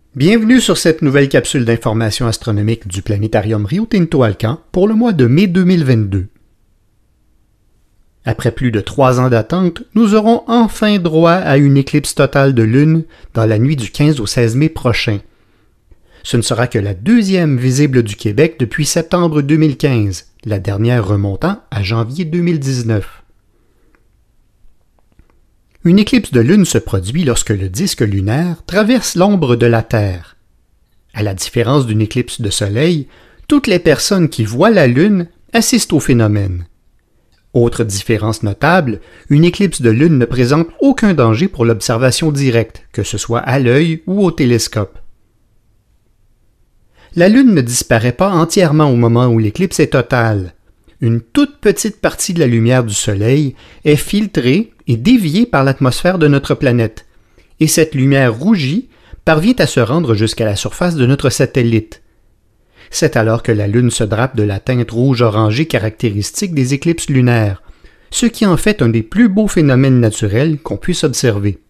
Bienvenue sur cette nouvelle capsule d'information astronomique du planétarium Rio Tinto Alcan pour le mois de mai 2022. Après plus de 3 ans d'attente, nous aurons enfin droit à une éclipse totale de Lune dans la nuit du 15 au 16 mai prochain. Ce ne sera que la deuxième visible du Québec depuis septembre 2015, la dernière remontant à janvier 2019. Une éclipse de Lune se produit lorsque le disque lunaire traverse l'ombre de la Terre. À la différence d'une éclipse de Soleil, toutes les personnes qui voient la Lune assistent au phénomène. Autre différence notable, une éclipse de Lune ne présente aucun danger pour l'observation directe, que ce soit à l'œil ou au télescope. La Lune ne disparaît pas entièrement au moment où l'éclipse est totale. Une toute petite partie de la lumière du Soleil est filtrée et déviée par l'atmosphère de notre planète, et cette lumière rougie parvient à se rendre jusqu'à la surface de notre satellite. C'est alors que la Lune se drape de la teinte rouge-orangée caractéristique des éclipses lunaires, ce qui en fait un des plus beaux phénomènes naturels qu'on puisse observer.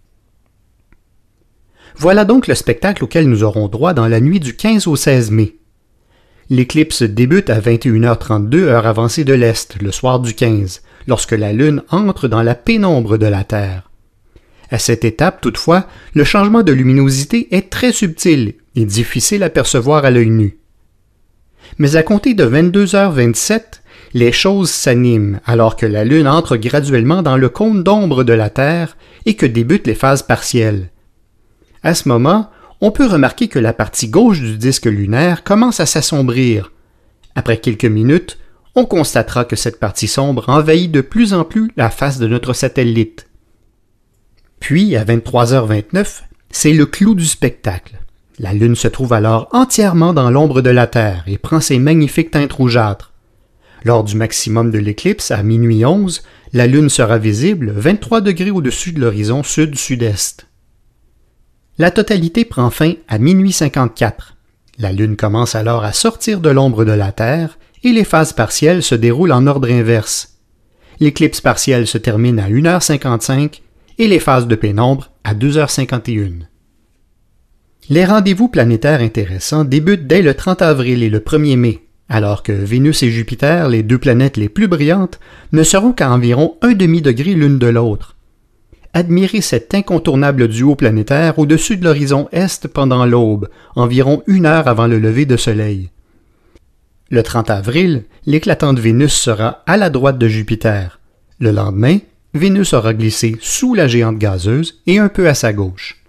Voilà donc le spectacle auquel nous aurons droit dans la nuit du 15 au 16 mai. L'éclipse débute à 21h32 heure avancée de l'Est, le soir du 15, lorsque la Lune entre dans la pénombre de la Terre. À cette étape, toutefois, le changement de luminosité est très subtil et difficile à percevoir à l'œil nu. Mais à compter de 22h27, les choses s'animent alors que la Lune entre graduellement dans le cône d'ombre de la Terre et que débutent les phases partielles. À ce moment, on peut remarquer que la partie gauche du disque lunaire commence à s'assombrir. Après quelques minutes, on constatera que cette partie sombre envahit de plus en plus la face de notre satellite. Puis, à 23h29, c'est le clou du spectacle. La Lune se trouve alors entièrement dans l'ombre de la Terre et prend ses magnifiques teintes rougeâtres. Lors du maximum de l'éclipse, à minuit 11, la Lune sera visible 23 degrés au-dessus de l'horizon sud-sud-est. La totalité prend fin à minuit 54. La Lune commence alors à sortir de l'ombre de la Terre et les phases partielles se déroulent en ordre inverse. L'éclipse partielle se termine à 1h55 et les phases de pénombre à 2h51. Les rendez-vous planétaires intéressants débutent dès le 30 avril et le 1er mai, alors que Vénus et Jupiter, les deux planètes les plus brillantes, ne seront qu'à environ 1/2 degré l'une de l'autre. Admirez cet incontournable duo planétaire au-dessus de l'horizon est pendant l'aube, environ 1 heure avant le lever de soleil. Le 30 avril, l'éclatante Vénus sera à la droite de Jupiter. Le lendemain, Vénus aura glissé sous la géante gazeuse et un peu à sa gauche.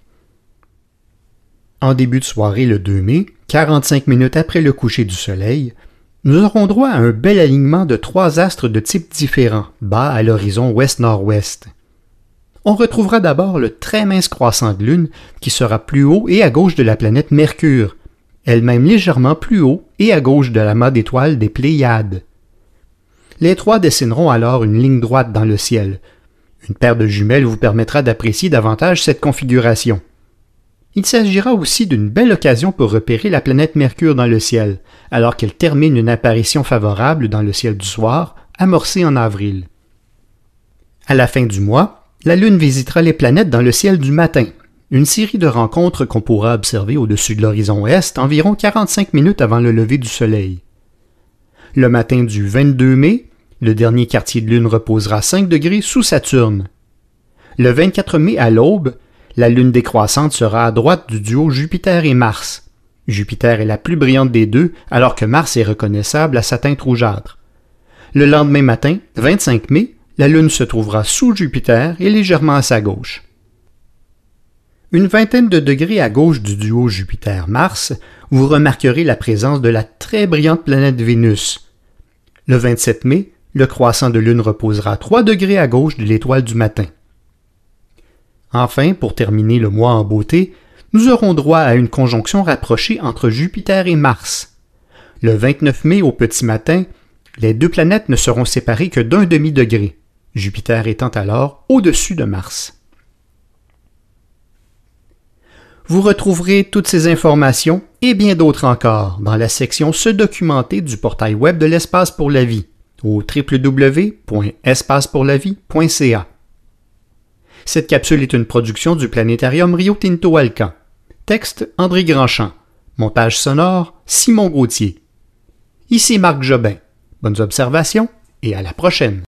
En début de soirée le 2 mai, 45 minutes après le coucher du soleil, nous aurons droit à un bel alignement de 3 astres de types différents, bas à l'horizon ouest-nord-ouest. On retrouvera d'abord le très mince croissant de Lune qui sera plus haut et à gauche de la planète Mercure, elle-même légèrement plus haut et à gauche de l'amas d'étoiles des Pléiades. Les trois dessineront alors une ligne droite dans le ciel. Une paire de jumelles vous permettra d'apprécier davantage cette configuration. Il s'agira aussi d'une belle occasion pour repérer la planète Mercure dans le ciel, alors qu'elle termine une apparition favorable dans le ciel du soir, amorcée en avril. À la fin du mois, la Lune visitera les planètes dans le ciel du matin, une série de rencontres qu'on pourra observer au-dessus de l'horizon est environ 45 minutes avant le lever du soleil. Le matin du 22 mai, le dernier quartier de Lune reposera 5 degrés sous Saturne. Le 24 mai à l'aube, la Lune décroissante sera à droite du duo Jupiter et Mars. Jupiter est la plus brillante des deux, alors que Mars est reconnaissable à sa teinte rougeâtre. Le lendemain matin, 25 mai, la Lune se trouvera sous Jupiter et légèrement à sa gauche. Une vingtaine de degrés à gauche du duo Jupiter-Mars, vous remarquerez la présence de la très brillante planète Vénus. Le 27 mai, le croissant de Lune reposera 3 degrés à gauche de l'étoile du matin. Enfin, pour terminer le mois en beauté, nous aurons droit à une conjonction rapprochée entre Jupiter et Mars. Le 29 mai au petit matin, les deux planètes ne seront séparées que d'1/2 degré, Jupiter étant alors au-dessus de Mars. Vous retrouverez toutes ces informations et bien d'autres encore dans la section Se documenter du portail web de l'Espace pour la vie au www.espacepourlavie.ca. Cette capsule est une production du planétarium Rio Tinto Alcan. Texte André Grandchamp. Montage sonore Simon Gauthier. Ici Marc Jobin. Bonnes observations et à la prochaine.